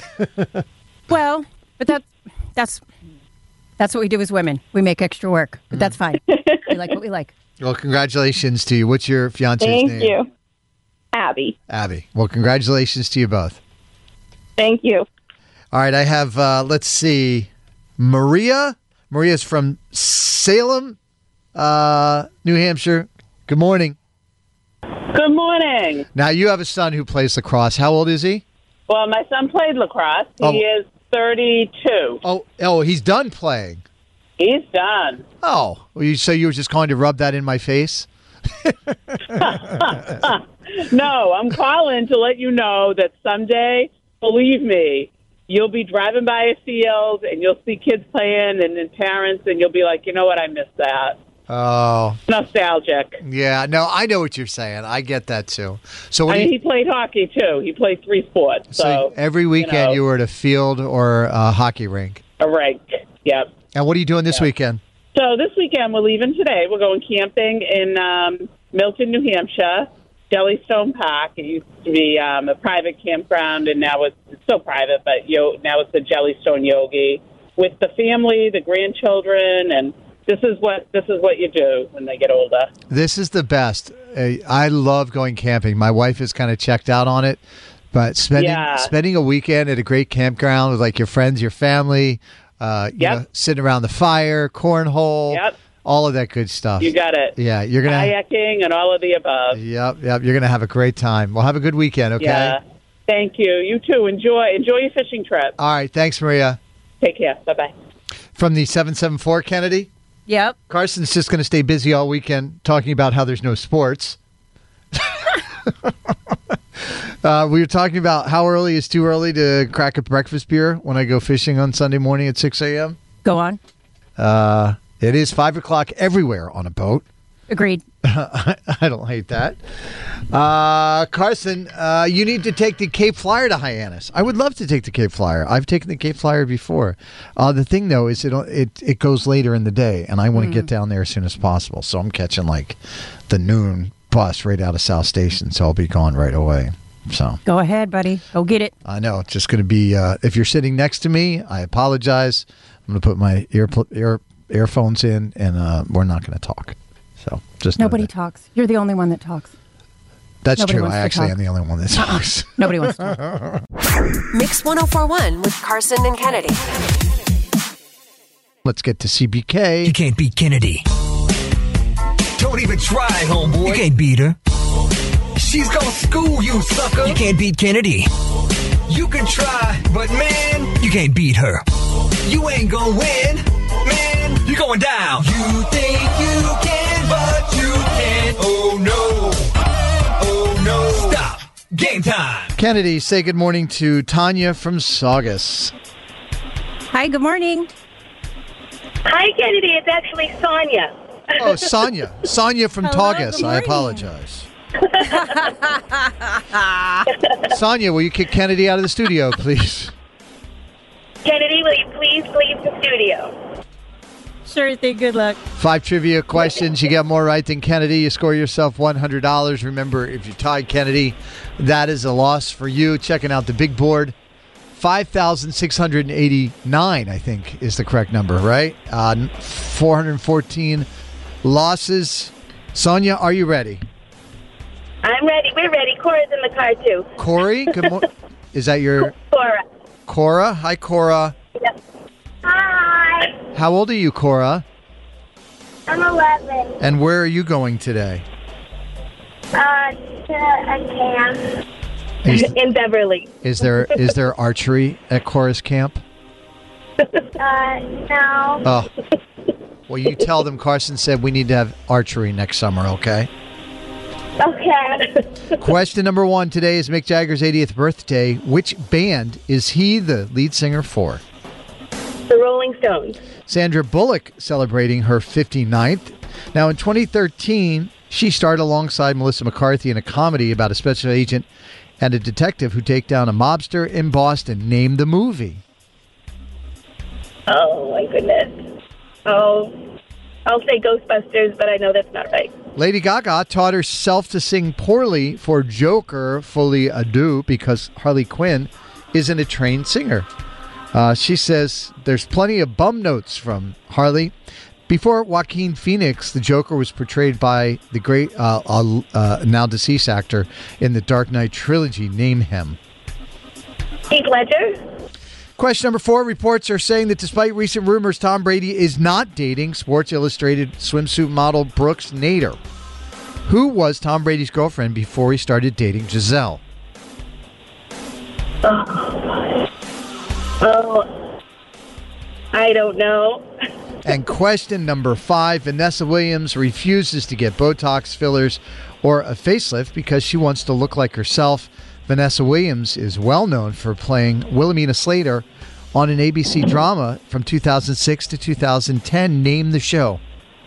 Well, but that's that's that's what we do as women. We make extra work, but that's fine. We like what we like. Well, congratulations to you. What's your fiance's Thank name? you. Abby. Abby. Well, congratulations to you both. Thank you. All right, I have, uh, let's see, Maria. Maria's from Salem, uh, New Hampshire. Good morning. Good morning. Now, you have a son who plays lacrosse. How old is he? Well, my son played lacrosse. He Oh. is thirty-two. Oh, oh, he's done playing. He's done. Oh, well, you, so you were just going to rub that in my face? No, I'm calling to let you know that someday, believe me, you'll be driving by a field and you'll see kids playing and, and parents, and you'll be like, you know what, I missed that. Oh. Nostalgic. Yeah, no, I know what you're saying. I get that, too. So what I do mean, you, he played hockey, too. He played three sports. So, so every weekend you, know, were at a field or a hockey rink. a rink, yep. And what are you doing this Yeah. weekend? So this weekend, we're leaving today. We're going camping in um, Milton, New Hampshire, Jellystone Park. It used to be um, a private campground, and now it's, it's still private, but yo, now it's the Jellystone Yogi with the family, the grandchildren, and this is what this is what you do when they get older. This is the best. Uh, I love going camping. My wife is kind of checked out on it, but spending Yeah. spending a weekend at a great campground with like your friends, your family, uh, you Yep. know, sitting around the fire, cornhole, Yep. all of that good stuff. You got it. Yeah, you're gonna. Kayaking and all of the above. Yep, yep. You're gonna have a great time. Well, have a good weekend. Okay. Yeah. Thank you. You too. Enjoy enjoy your fishing trip. All right. Thanks, Maria. Take care. Bye bye. From the seven seven four Kennedy. Yep. Carson's just going to stay busy all weekend talking about how there's no sports. uh, we were talking about how early is too early to crack a breakfast beer when I go fishing on Sunday morning at six a.m. Go on. Uh, it is five o'clock everywhere on a boat. Agreed. I don't hate that. Uh, Carson, uh, you need to take the Cape Flyer to Hyannis. I would love to take the Cape Flyer. I've taken the Cape Flyer before. Uh, the thing, though, is it it, it goes later in the day, and I want to Mm. get down there as soon as possible. So I'm catching, like, the noon bus right out of South Station, so I'll be gone right away. So Go ahead, buddy. Go get it. I know. It's just going to be, uh, if you're sitting next to me, I apologize. I'm going to put my ear, ear earphones in, and uh, we're not going to talk. So just know Nobody that. talks. You're the only one that talks. That's Nobody true. wants I to actually talk. am the only one that Uh-uh. talks. Nobody wants to talk. Mix ten forty-one with Carson and Kennedy. Let's get to C B K. You can't beat Kennedy. Don't even try, homeboy. You can't beat her. She's gonna school you, sucker. You can't beat Kennedy. You can try, but man, you can't beat her. You ain't gonna win, man. You're going down. You think you can, but you can't. Oh no. Oh no. Stop. Game time. Kennedy, say good morning to Tanya from Saugus. Hi, good morning. Hi, Kennedy. It's actually Sonia. Oh, Sonia. Sonia from Hello, Saugus. good I morning. apologize. Sonia, will you kick Kennedy out of the studio, please? Kennedy, will you please leave the studio? Sure thing. Good luck. Five trivia questions. You get more right than Kennedy. You score yourself one hundred dollars. Remember, if you tie Kennedy, that is a loss for you. Checking out the big board. five thousand six hundred eighty-nine, I think, is the correct number, right? Uh, four hundred fourteen losses. Sonia, are you ready? I'm ready. We're ready. Cora's in the car, too. Corey, good morning. Is that your Cora. Cora? Hi, Cora. Yep. Hi. How old are you, Cora? I'm eleven. And where are you going today? Uh, to a camp. Is, in Beverly. is there is there archery at Cora's camp? Uh, no. Oh. Well, you tell them Carson said we need to have archery next summer, okay? Okay. Question number one today is Mick Jagger's eightieth birthday. Which band is he the lead singer for? The Rolling Stones. Sandra Bullock celebrating her fifty-ninth. Now, in twenty thirteen, she starred alongside Melissa McCarthy in a comedy about a special agent and a detective who take down a mobster in Boston. Name the movie. Oh, my goodness. Oh, I'll say Ghostbusters, but I know that's not right. Lady Gaga taught herself to sing poorly for Joker, Folie à Deux, because Harley Quinn isn't a trained singer. Uh, she says there's plenty of bum notes from Harley. Before Joaquin Phoenix, the Joker was portrayed by the great, uh, uh, uh, now deceased actor in the Dark Knight trilogy. Name him. Heath Ledger. Question number four. Reports are saying that despite recent rumors, Tom Brady is not dating Sports Illustrated swimsuit model Brooks Nader. Who was Tom Brady's girlfriend before he started dating Giselle? Oh, oh, I don't know. And question number five, Vanessa Williams refuses to get Botox, fillers, or a facelift because she wants to look like herself. Vanessa Williams is well known for playing Wilhelmina Slater on an A B C drama from two thousand six to two thousand ten. Name the show.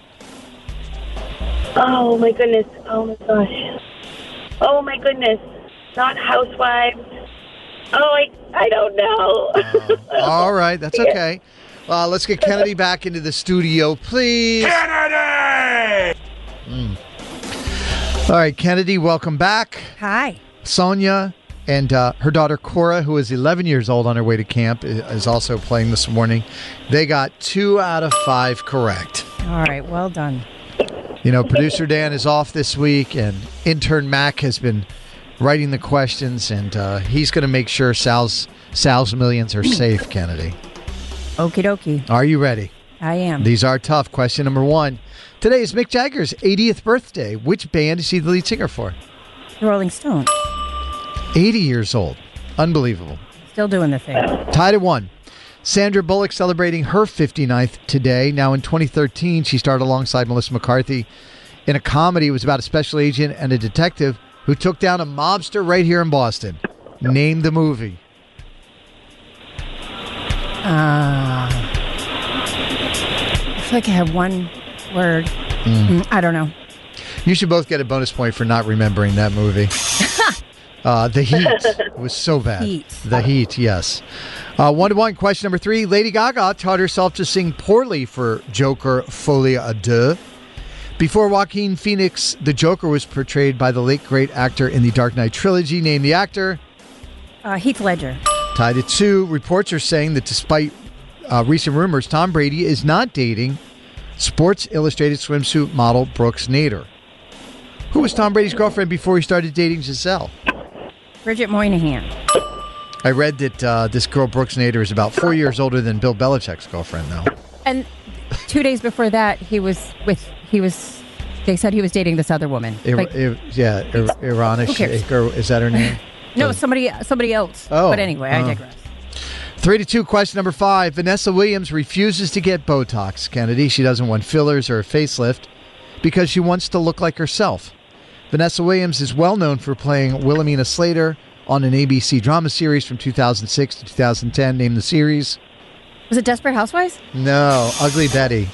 Oh, my goodness. Oh, my gosh. Oh, my goodness. Not Housewives. Oh, I, I don't know. Uh, all right, that's okay. Uh, let's get Kennedy back into the studio, please. Kennedy! Mm. All right, Kennedy, welcome back. Hi. Sonia and uh, her daughter Cora, who is eleven years old on her way to camp, is also playing this morning. They got two out of five correct. All right, well done. You know, producer Dan is off this week, and intern Mac has been writing the questions, and uh, he's going to make sure Sal's Sal's millions are safe, Kennedy. Okie dokie. Are you ready? I am. These are tough. Question number one. Today is Mick Jagger's eightieth birthday. Which band is he the lead singer for? The Rolling Stones. eighty years old. Unbelievable. Still doing the thing. Tied at one. Sandra Bullock celebrating her fifty-ninth today. Now, in twenty thirteen, she starred alongside Melissa McCarthy in a comedy. It was about a special agent and a detective who took down a mobster right here in Boston. Name the movie. Uh, I feel like I have one word. Mm. Mm, I don't know. You should both get a bonus point for not remembering that movie. uh, The Heat. It was so bad. Heat. The Heat, yes. Uh, one to one. Question number three. Lady Gaga taught herself to sing poorly for Joker Folie à Deux. Before Joaquin Phoenix, the Joker was portrayed by the late great actor in the Dark Knight trilogy. Name the actor. Uh, Heath Ledger. Tied at two. Reports are saying that despite uh, recent rumors, Tom Brady is not dating Sports Illustrated swimsuit model Brooks Nader. Who was Tom Brady's girlfriend before he started dating Giselle? Bridget Moynihan. I read that uh, this girl, Brooks Nader, is about four years older than Bill Belichick's girlfriend now. And two days before that, he was with, he was, they said he was dating this other woman. Ir- like, Ir- yeah, Ir- Irana Who cares? Sheikh, or is that her name? no, somebody somebody else. Oh. But anyway, I Oh. digress. Three to two. Question number five. Vanessa Williams refuses to get Botox, Kennedy. She doesn't want fillers or a facelift because she wants to look like herself. Vanessa Williams is well known for playing Wilhelmina Slater on an A B C drama series from two thousand six to two thousand ten. Name the series. Was it Desperate Housewives? No, Ugly Betty.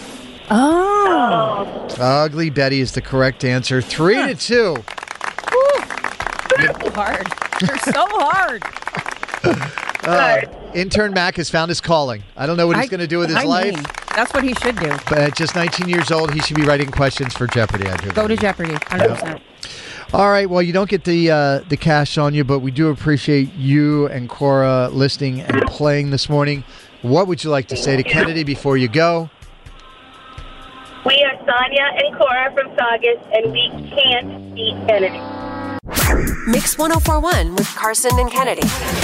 Oh. Ugly Betty is the correct answer. Three Huh. to two. You're so hard. You're so hard. Uh, intern Mac has found his calling. I don't know what he's I- going to do with his I life, mean, that's what he should do. but at just nineteen years old, he should be writing questions for Jeopardy. I do Go to believe. Jeopardy. one hundred percent. All right. Well, you don't get the uh, the cash on you, but we do appreciate you and Cora listening and playing this morning. What would you like to say to Kennedy before you go? We are Sonia and Cora from Saugus, and we can't beat Kennedy. Mix one oh four one with Carson and Kennedy.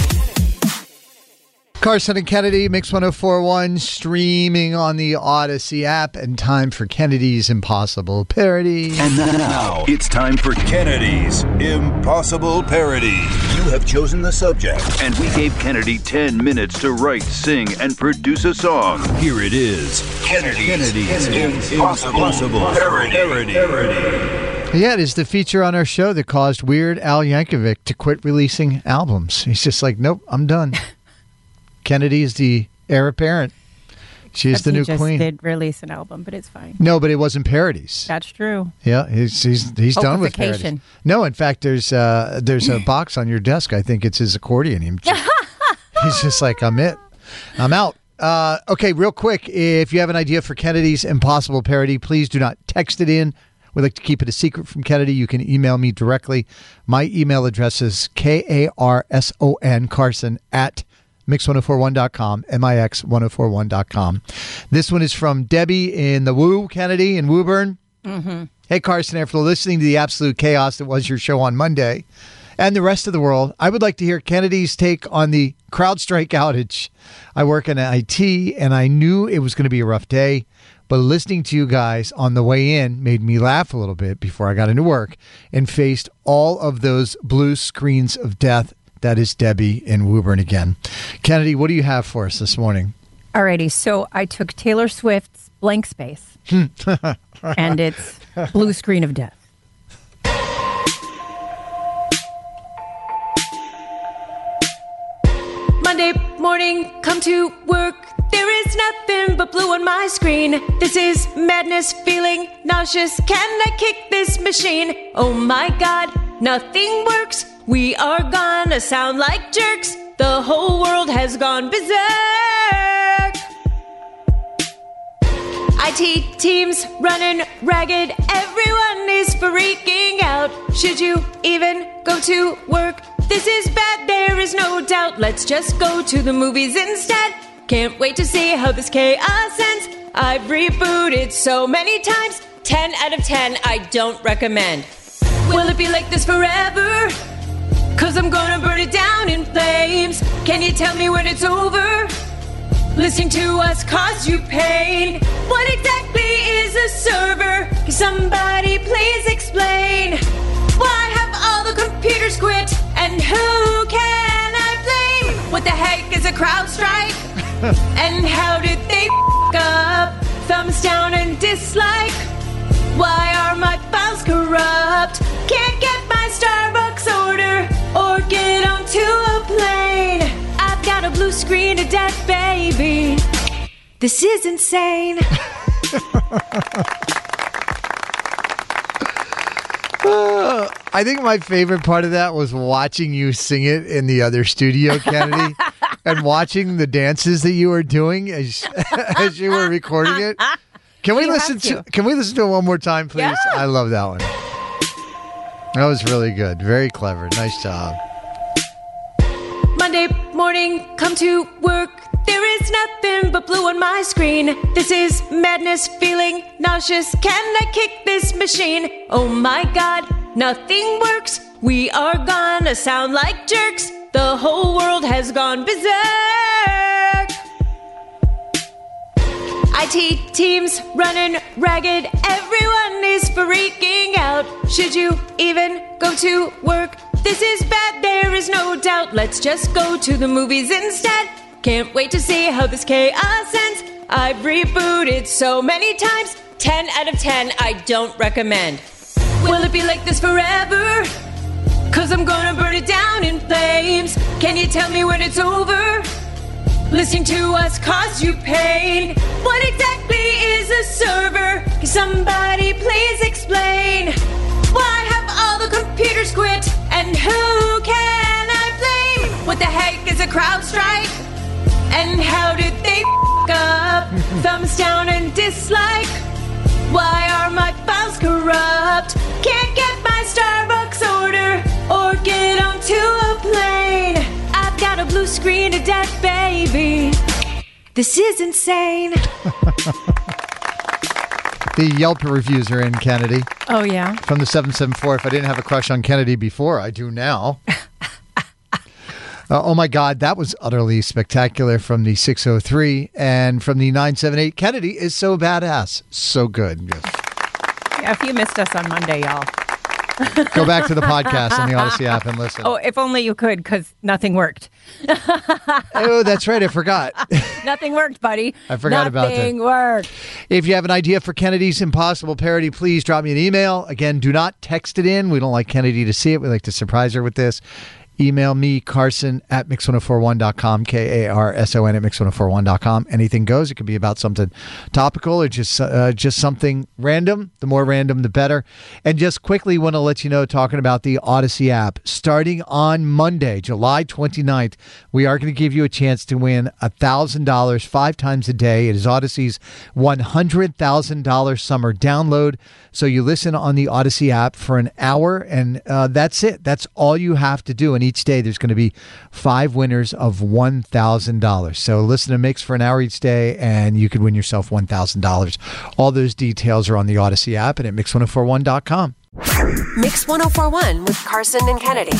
Carson and Kennedy, Mix one oh four one, streaming on the Odyssey app, and time for Kennedy's Impossible Parody. And now it's time for Kennedy's Impossible Parody. You have chosen the subject, and we gave Kennedy ten minutes to write, sing, and produce a song. Here it is. Kennedy's, Kennedy's Impossible, Impossible Parody. Parody. Yeah, it is the feature on our show that caused Weird Al Yankovic to quit releasing albums. He's just like, nope, I'm done. Kennedy is the heir apparent. She is Except the he new just queen. did release an album, but it's fine. No, but it wasn't parodies. That's true. Yeah, he's he's he's done with parodies. Okification. No, in fact, there's uh, there's a box on your desk. I think it's his accordion. He just- he's just like, I'm it. I'm out. Uh, okay, real quick, if you have an idea for Kennedy's Impossible Parody, please do not text it in. We'd like to keep it a secret from Kennedy. You can email me directly. My email address is K A R S O N, Carson, at mix ten forty-one dot com, M I X ten forty-one dot com. This one is from Debbie in the Woo, Kennedy, in Woburn. Mm-hmm. Hey, Carson, after listening to the absolute chaos that was your show on Monday and the rest of the world, I would like to hear Kennedy's take on the CrowdStrike outage. I work in I T, and I knew it was going to be a rough day, but listening to you guys on the way in made me laugh a little bit before I got into work and faced all of those blue screens of death. That is Debbie in Woburn again. Kennedy, what do you have for us this morning? Alrighty, so I took Taylor Swift's Blank Space, and it's Blue Screen of Death. Monday morning, come to work. There is nothing but blue on my screen. This is madness, feeling nauseous. Can I kick this machine? Oh my God, nothing works. We are gonna sound like jerks. The whole world has gone berserk. I T teams running ragged. Everyone is freaking out. Should you even go to work? This is bad, there is no doubt. Let's just go to the movies instead. Can't wait to see how this chaos ends. I've rebooted so many times. ten out of ten, I don't recommend. Will it be like this forever? Cause I'm gonna burn it down in flames. Can you tell me when it's over? Listening to us cause you pain. What exactly is a server? Can somebody please explain? Why have all the computers quit? And who can I blame? What the heck is a crowd strike? And how did they f*** up? Thumbs down and dislike. Why are my files corrupt? Can't get my Starbucks order or get onto a plane. I've got a blue screen of death, baby. This is insane. Uh, I think my favorite part of that was watching you sing it in the other studio, Kennedy, and watching the dances that you were doing as as you were recording it. Can we You listen have to, to. Can we listen to it one more time, please? Yeah. I love that one. That was really good. Very clever. Nice job. Monday morning, come to work. There is nothing but blue on my screen. This is madness, feeling nauseous. Can I kick this machine? Oh my God, nothing works. We are gonna sound like jerks. The whole world has gone berserk. I T teams running ragged. Everyone is freaking out. Should you even go to work? This is bad, there is no doubt. Let's just go to the movies instead. Can't wait to see how this chaos ends. I've rebooted so many times. ten out of ten, I don't recommend. Will it be like this forever? Cause I'm gonna burn it down in flames. Can you tell me when it's over? Listening to us cause you pain. What exactly is a server? Can somebody please explain? Why have all the computers quit? And who can I blame? What the heck is a crowd strike? And how did they f*** up? Thumbs down and dislike. Why are my files corrupt? Can't get my Starbucks order or get onto a plane. I've got a blue screen of death, baby. This is insane. The Yelp reviews are in, Kennedy. Oh, yeah? From the seven seven four. If I didn't have a crush on Kennedy before, I do now. Uh, oh, my God, that was utterly spectacular from the six oh three. And from the nine seven eight, Kennedy is so badass. So good. Yes. Yeah, if you missed us on Monday, y'all. Go back to the podcast on the Odyssey app and listen. Oh, if only you could, because nothing worked. Oh, that's right. I forgot. Nothing worked, buddy. I forgot about that. Nothing worked. If you have an idea for Kennedy's Impossible Parody, please drop me an email. Again, do not text it in. We don't like Kennedy to see it. We like to surprise her with this. Email me, Carson at mix ten forty-one dot com, K A R S O N at mix ten forty-one dot com. Anything goes. It could be about something topical or just uh, just something random. The more random, the better. And just quickly want to let you know, talking about the Odyssey app, starting on Monday, July twenty-ninth, we are going to give you a chance to win one thousand dollars five times a day. It is Odyssey's one hundred thousand dollars summer download. So you listen on the Odyssey app for an hour, and uh, that's it. That's all you have to do. And each day there's going to be five winners of one thousand dollars. So listen to Mix for an hour each day, and you could win yourself one thousand dollars. All those details are on the Odyssey app and at mix ten forty-one dot com. Mix ten forty-one with Carson and Kennedy.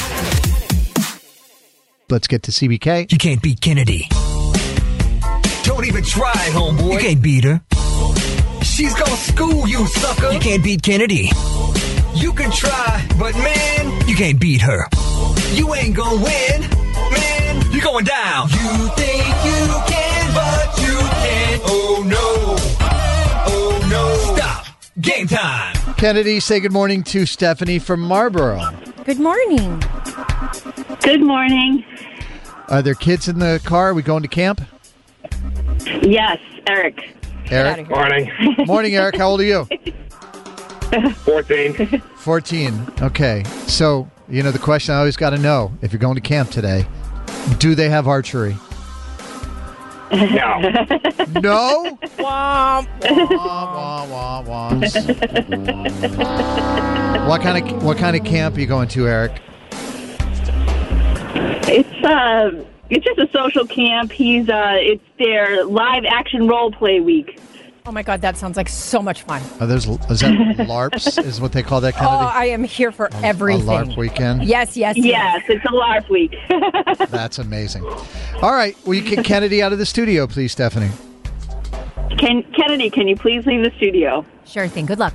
Let's get to C B K. You can't beat Kennedy. Don't even try, homeboy. You can't beat her. She's gonna school you, sucker. You can't beat Kennedy. You can try, but man, You can't beat her. you ain't gonna win. Man, you're going down. You think you can, but you Oh no. Oh no. Stop. Game time. Kennedy, say good morning to Stephanie from Marlboro. Good morning. Good morning. Are there kids in the car? Are we going to camp? Yes, Eric. Eric? Morning. Morning, Eric. How old are you? fourteen. fourteen. Okay. So, you know, the question I always got to know, if you're going to camp today, do they have archery? No. No? Womp, wah, wah, wah, wah. What kind of what kind of camp are you going to, Eric? It's uh, it's just a social camp. He's uh, it's their live action role play week. Oh my God, that sounds like so much fun. Are those, is that LARPs? Is what they call that kind Oh, of thing? I am here for everything. A LARP weekend? Yes, yes, Yes, it's a LARP week. That's amazing. All right. Will you kick Kennedy out of the studio, please, Stephanie? Can Kennedy, can you please leave the studio? Sure thing. Good luck.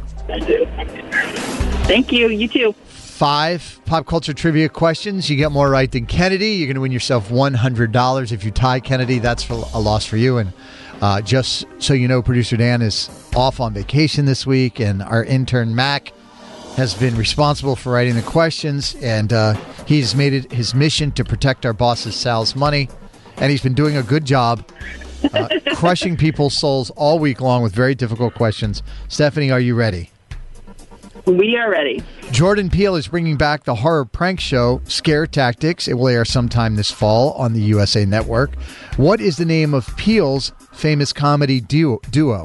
Thank you. You too. Five pop culture trivia questions. You get more right than Kennedy. You're going to win yourself one hundred dollars. If you tie Kennedy, that's for a loss for you. And uh, just so you know, producer Dan is off on vacation this week, and our intern Mac has been responsible for writing the questions, and uh, he's made it his mission to protect our boss's Sal's money, and he's been doing a good job uh, crushing people's souls all week long with very difficult questions. Stephanie, are you ready? We are ready. Jordan Peele is bringing back the horror prank show Scare Tactics. It will air sometime this fall on the U S A Network. What is the name of Peele's famous comedy duo? duo?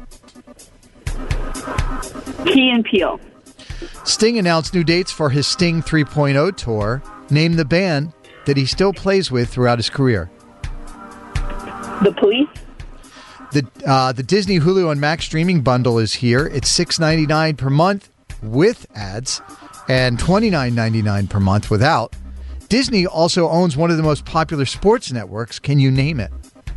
Key and Peele. Sting announced new dates for his Sting three point oh tour. Name the band that he still plays with throughout his career. The Police. The uh, the Disney, Hulu, and Max streaming bundle is here. It's six dollars and ninety-nine cents per month with ads and twenty-nine dollars and ninety-nine cents per month without. Disney also owns one of the most popular sports networks. Can you name it?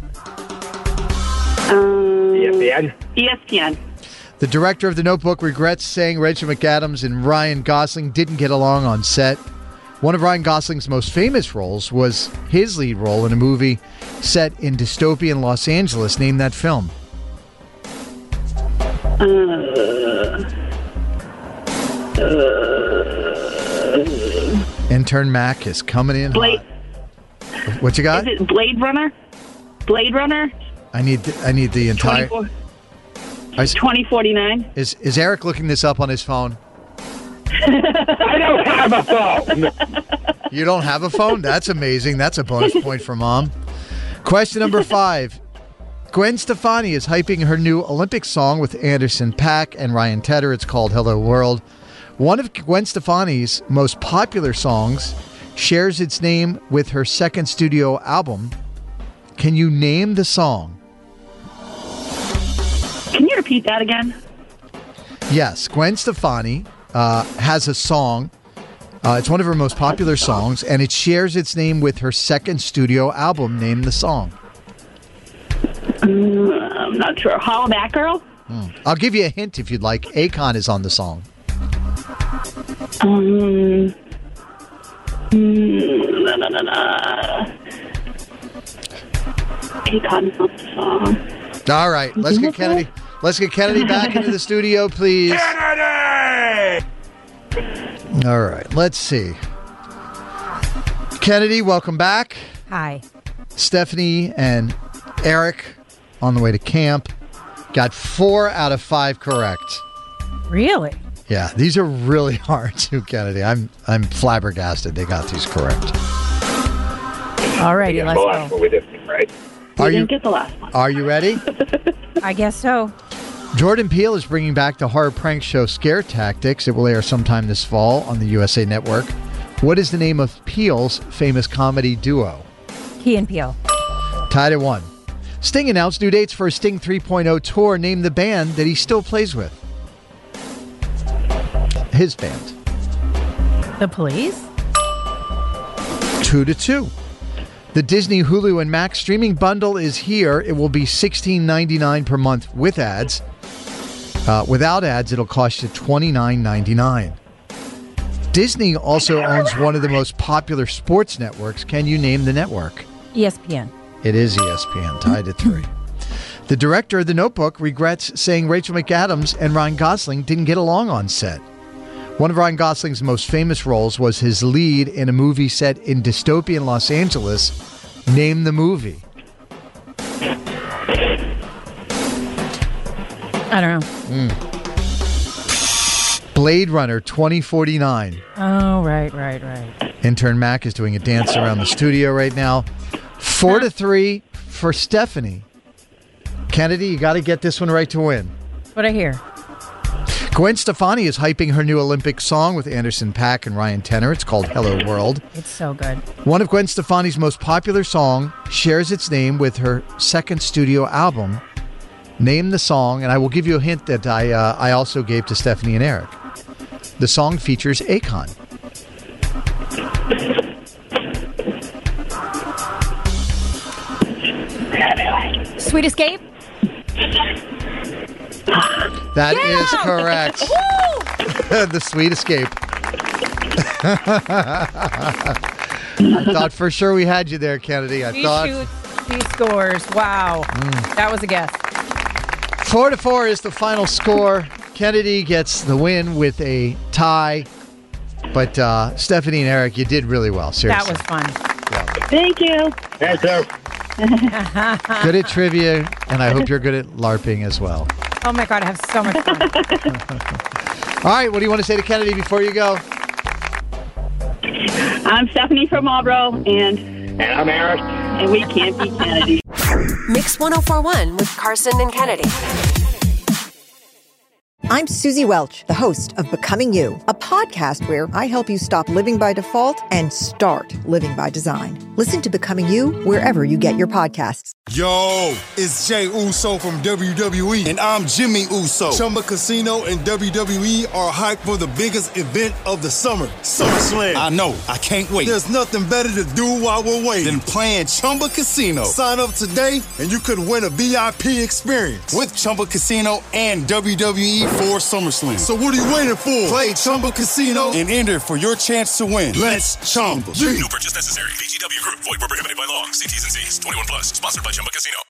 Um, E S P N. E S P N. The director of The Notebook regrets saying Rachel McAdams and Ryan Gosling didn't get along on set. One of Ryan Gosling's most famous roles was his lead role in a movie set in dystopian Los Angeles. Name that film. Uh, uh, Intern Mac is coming in Blade. hot. What you got? Is it Blade Runner? Blade Runner? I need the, I need the entire. twenty forty-nine. Is is Eric looking this up on his phone? I don't have a phone. You don't have a phone? That's amazing. That's a bonus point for Mom. Question number five. Gwen Stefani is hyping her new Olympic song with Anderson .Paak and Ryan Tedder. It's called Hello World. One of Gwen Stefani's most popular songs shares its name with her second studio album. Can you name the song? Can you repeat that again? Yes, Gwen Stefani uh, has a song. Uh, it's one of her most popular songs, and it shares its name with her second studio album. Name the song. Um, I'm not sure. Hollaback Girl? Hmm. I'll give you a hint if you'd like. Akon is on the song. Um, mm, na, na, na, na. Akon is on the song. All right, let's get Kennedy. Let's get Kennedy back into the studio, please. Kennedy! All right, let's see. Kennedy, welcome back. Hi. Stephanie and Eric on the way to camp got four out of five correct. Really? Yeah, these are really hard too, Kennedy. I'm I'm flabbergasted they got these correct. All righty, let's Well, go. we didn't, right? Are We you didn't get the last one. Are you ready? I guess so. Jordan Peele is bringing back the horror prank show Scare Tactics. It will air sometime this fall on the U S A Network. What is the name of Peele's famous comedy duo? Key and Peele. Tied at one. Sting announced new dates for his Sting three point oh tour. Name the band that he still plays with. His band. The Police? Two to two. The Disney, Hulu, and Max streaming bundle is here. It will be sixteen dollars and ninety-nine cents per month with ads. Uh, without ads, it'll cost you twenty-nine dollars and ninety-nine cents. Disney also owns one of the most popular sports networks. Can you name the network? E S P N. It is E S P N, tied at three. The director of The Notebook regrets saying Rachel McAdams and Ryan Gosling didn't get along on set. One of Ryan Gosling's most famous roles was his lead in a movie set in dystopian Los Angeles. Name the movie. I don't know. Mm. Blade Runner twenty forty-nine. Oh, right, right, right. Intern Mac is doing a dance around the studio right now. Four to three for Stephanie. Kennedy, you got to get this one right to win. What I hear. Gwen Stefani is hyping her new Olympic song with Anderson .Paak and Ryan Tenner. It's called Hello World. It's so good. One of Gwen Stefani's most popular songs shares its name with her second studio album. Name the song, and I will give you a hint that I uh, I also gave to Stephanie and Eric. The song features Akon. Sweet Escape? That yeah! is correct. The Sweet Escape. I thought for sure we had you there, Kennedy. I She thought. shoots, she scores. Wow. Mm. That was a guess. Four to four is the final score. Kennedy gets the win with a tie. But uh, Stephanie and Eric, you did really well. Seriously. That was fun. Yeah. Thank you. Thanks, sir. Good at trivia, and I hope you're good at LARPing as well. Oh my God, I have so much fun. All right, what do you want to say to Kennedy before you go? I'm Stephanie from Marlboro, and, and I'm Eric. And we can't beat Kennedy. Mix one oh four point one with Carson and Kennedy. I'm Susie Welch, the host of Becoming You, a podcast where I help you stop living by default and start living by design. Listen to Becoming You wherever you get your podcasts. Yo, it's Jay Uso from W W E, and I'm Jimmy Uso. Chumba Casino and W W E are hyped for the biggest event of the summer, SummerSlam. I know, I can't wait. There's nothing better to do while we're waiting than playing Chumba Casino. Sign up today, and you could win a V I P experience with Chumba Casino and W W E for SummerSlam. So what are you waiting for? Play Chumba Casino and enter for your chance to win. Let's Chumba. No purchase necessary. V G W Group. Void where prohibited by law. See T's and C's. twenty-one plus. Sponsored by Chumba Casino.